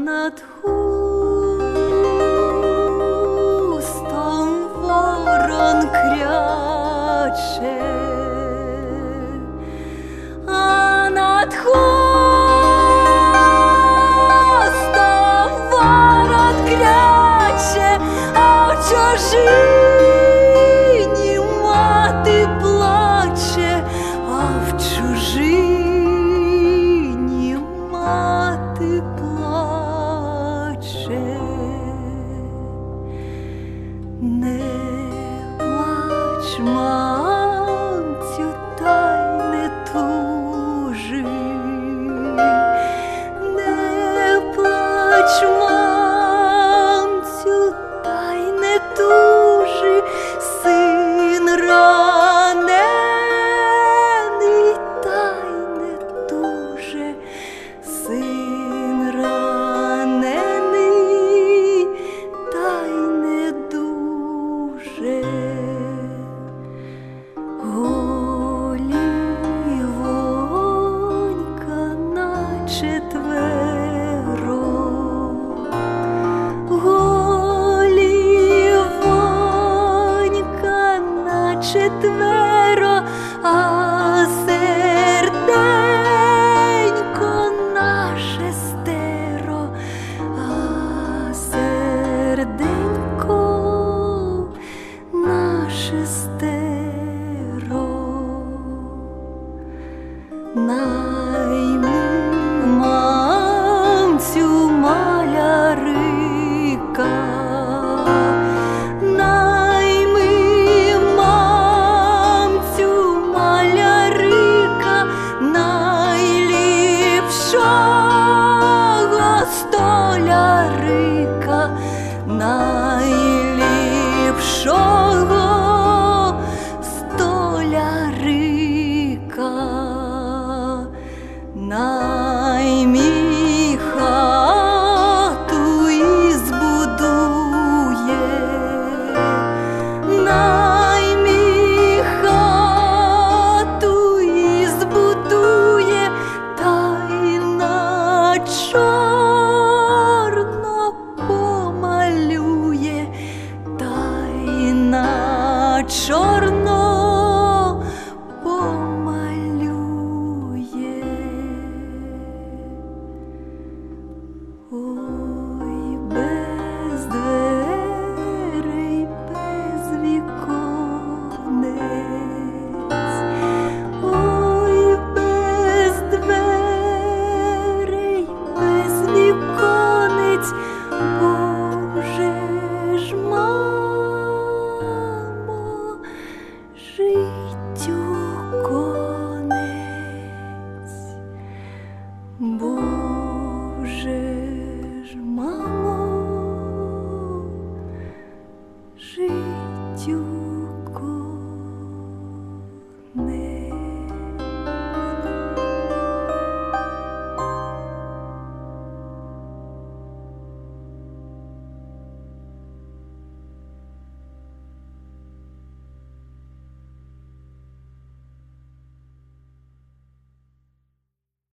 над хустом ворон кряче, а над хустом ворон кряче, а в чужині мати плаче, а в чужині мати плаче. Не плач, мамцю, та й не тужи, не плач, мамцю, та й не тужи, син ранений, та й не туже, син ранений, та й не дуже. Голівонька наче тверо, голівонька наче тверо, а серденько наше стеро, а серденько наше стеро. Найми, мамцю, малярика, найми, мамцю, малярика, найліпшого столярика, найліпшого столярика. Найми, хату і збудує, найми, хату і збудує, та й на чорно помалює, та й на чорно помалює. Ой, без дверей, без віконець, ой, без дверей, без віконець, Боже ж, мамо, життю конець.